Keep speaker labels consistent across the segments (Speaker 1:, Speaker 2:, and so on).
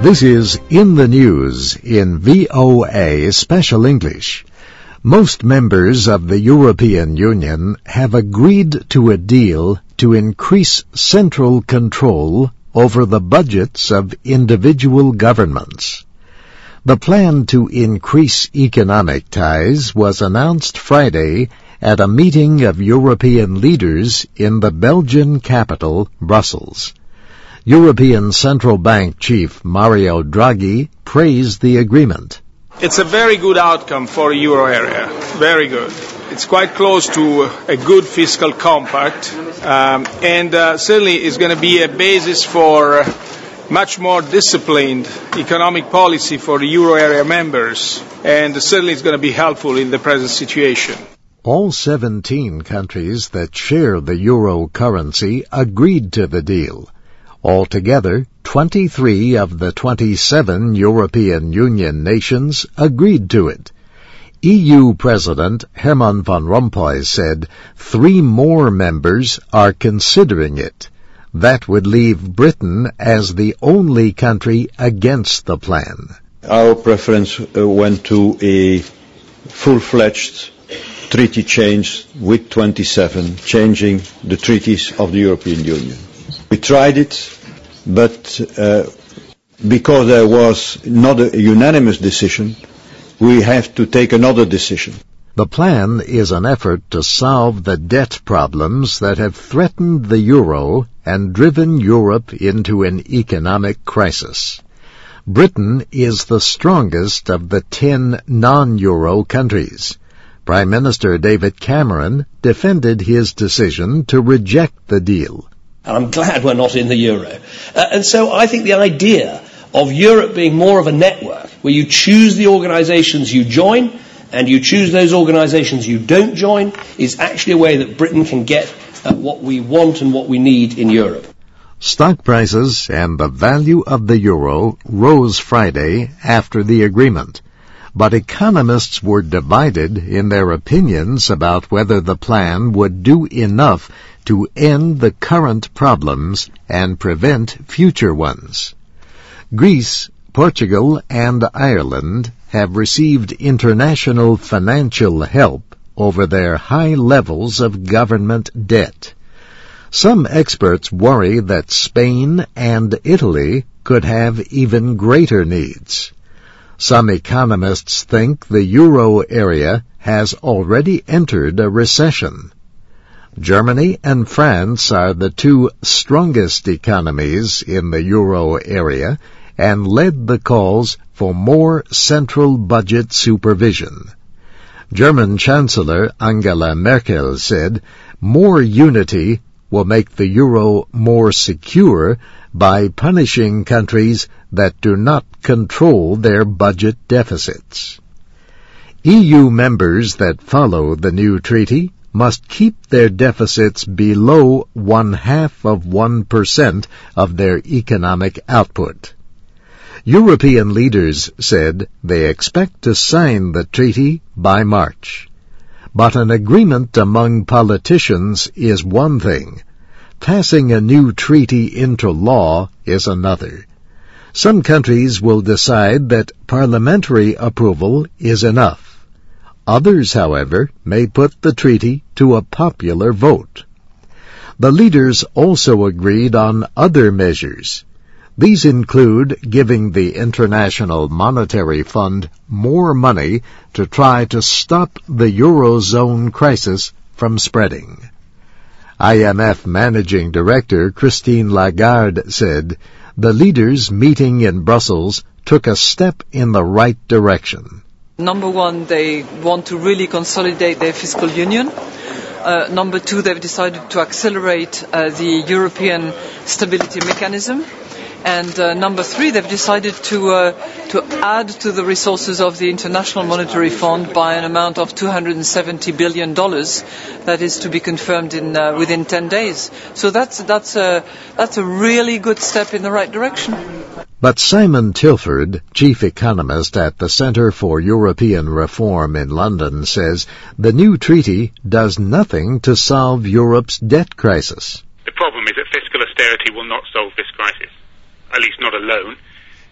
Speaker 1: This is In the News in VOA Special English. Most members of the European Union have agreed to a deal to increase central control over the budgets of individual governments. The plan to increase economic ties was announced Friday at a meeting of European leaders in the Belgian capital, Brussels. European Central Bank Chief Mario Draghi praised the agreement.
Speaker 2: It's a very good outcome for the euro area. Very good. It's quite close to a good fiscal compact, and certainly is going to be a basis for much more disciplined economic policy for the euro area members, and certainly it's going to be helpful in the present situation.
Speaker 1: All 17 countries that share the euro currency agreed to the deal. Altogether, 23 of the 27 European Union nations agreed to it. EU President Herman Van Rompuy said 3 more members are considering it. That would leave Britain as the only country against the plan.
Speaker 3: Our preference went to a full-fledged treaty change with 27, changing the treaties of the European Union. We tried it, but because there was not a unanimous decision, we have to take another decision.
Speaker 1: The plan is an effort to solve the debt problems that have threatened the euro and driven Europe into an economic crisis. Britain is the strongest of the 10 non-euro countries. Prime Minister David Cameron defended his decision to reject the deal.
Speaker 4: And I'm glad we're not in the euro. And so I think the idea of Europe being more of a network, where you choose the organisations you join, and you choose those organisations you don't join, is actually a way that Britain can get what we want and what we need in Europe.
Speaker 1: Stock prices and the value of the euro rose Friday after the agreement. But economists were divided in their opinions about whether the plan would do enough to end the current problems and prevent future ones. Greece, Portugal, and Ireland have received international financial help over their high levels of government debt. Some experts worry that Spain and Italy could have even greater needs. Some economists think the euro area has already entered a recession. Germany and France are the 2 strongest economies in the euro area and led the calls for more central budget supervision. German Chancellor Angela Merkel said more unity will make the euro more secure by punishing countries that do not control their budget deficits. EU members that follow the new treaty must keep their deficits below 0.5% of their economic output. European leaders said they expect to sign the treaty by March. But an agreement among politicians is one thing. Passing a new treaty into law is another. Some countries will decide that parliamentary approval is enough. Others, however, may put the treaty to a popular vote. The leaders also agreed on other measures. These include giving the International Monetary Fund more money to try to stop the Eurozone crisis from spreading. IMF Managing Director Christine Lagarde said the leaders meeting in Brussels took a step in the right direction.
Speaker 5: Number 1, they want to really consolidate their fiscal union. Number 2, they've decided to accelerate the European Stability Mechanism. And number 3, they've decided to add to the resources of the International Monetary Fund by an amount of $270 billion that is to be confirmed within 10 days. So that's a really good step in the right direction.
Speaker 1: But Simon Tilford, chief economist at the Centre for European Reform in London, says the new treaty does nothing to solve Europe's debt crisis.
Speaker 6: The problem is that fiscal austerity will not solve this crisis, at least not alone.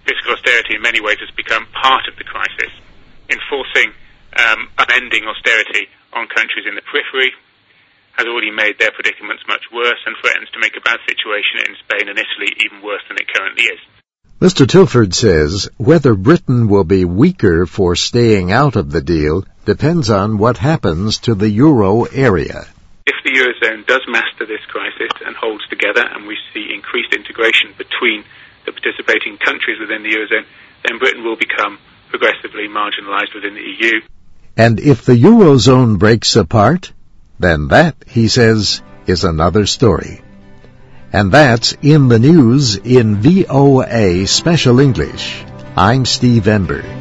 Speaker 6: fiscal austerity in many ways has become part of the crisis. Enforcing unending austerity on countries in the periphery has already made their predicaments much worse and threatens to make a bad situation in Spain and Italy even worse than it currently is.
Speaker 1: Mr. Tilford says whether Britain will be weaker for staying out of the deal depends on what happens to the euro area.
Speaker 6: If the Eurozone does master this crisis and holds together and we see increased integration between the participating countries within the Eurozone, then Britain will become progressively marginalised within the EU.
Speaker 1: And if the Eurozone breaks apart, then that, he says, is another story. And that's In the News in VOA Special English. I'm Steve Ember.